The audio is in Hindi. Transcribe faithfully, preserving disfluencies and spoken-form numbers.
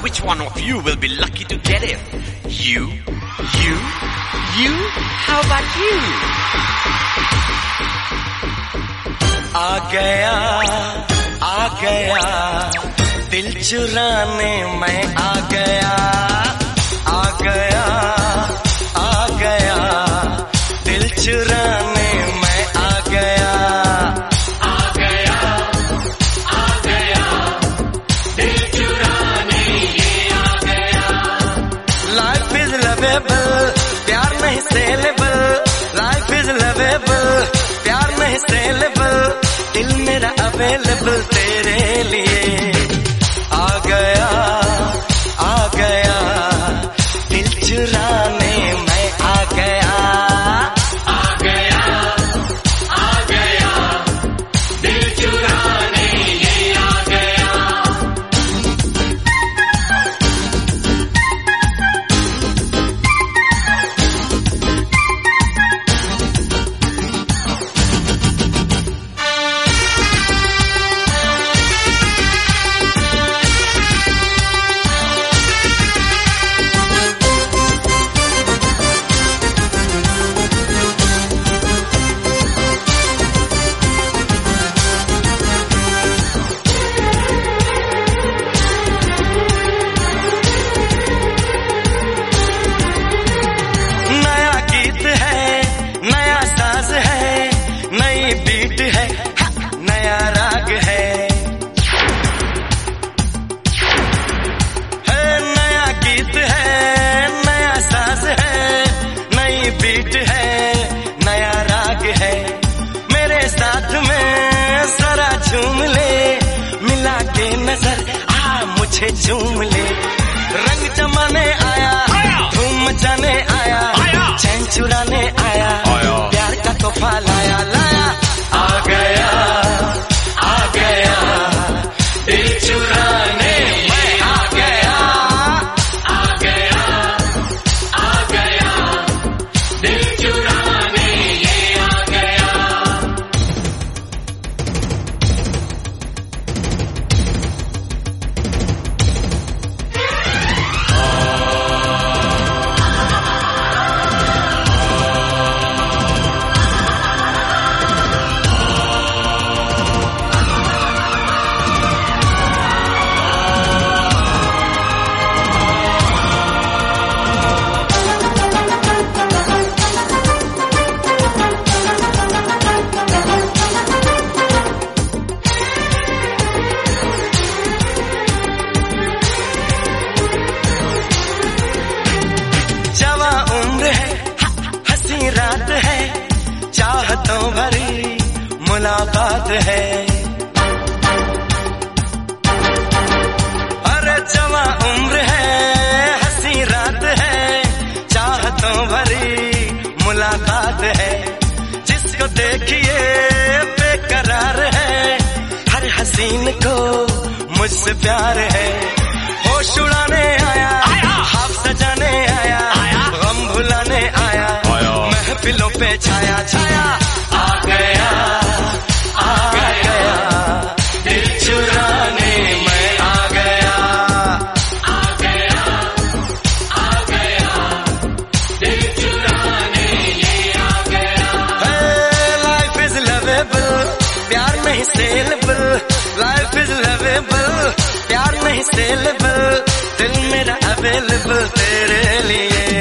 which one of you will be lucky to get it? You, you, you, how about you? आ गया, आ गया, दिल चुराने मैं आ गया, आ गया, आ गया, दिल चुराने मैं आ गया, आ गया, आ गया, दिल चुराने ये आ गया। Life is lovable, प्यार नहीं सेलेबल, Life is lovable, प्यार नहीं सेलेबल, दिल मेरा अवेलेबल तेरे लिए। आ गया, आ गया, दिल चुराने मैं आ गया, आ गया, आ गया, दिल चुराने ये आ गया। बीट है, नया राग है, है नया गीत है, नया साज है, नई बीट है, नया राग है। मेरे साथ में जरा झूम ले, मिला के नजर आ मुझे झूम ले। रंग जमाने आया, धूम मचाने आया, चैन चुराने आया, प्यार का तोहफा लाया लाया। आ गया, आ गया, दिल चुराने मैं आ गया, आ गया, आ गया, दिल चुराने ये आ गया। रात है, चाहतों भरी मुलाकात है, अरे जवां उम्र है, हंसी रात है, चाहतों भरी मुलाकात है। जिसको देखिए बेकरार है, हर हसीन को मुझसे प्यार है। होश उड़ाने आया, ख्वाब सजाने आया, गम भुलाने आया, महफिलों पे छाया छाया। आ गया, आ गया, दिल चुराने मैं आ गया, आ गया, आ गया, दिल चुराने ये आ गया। लाइफ इज लवेबल, प्यार नहीं सेलेबल, लाइफ इज लवेबल, प्यार नहीं सेलेबल, दिल मेरा अवेलेबल तेरे लिए।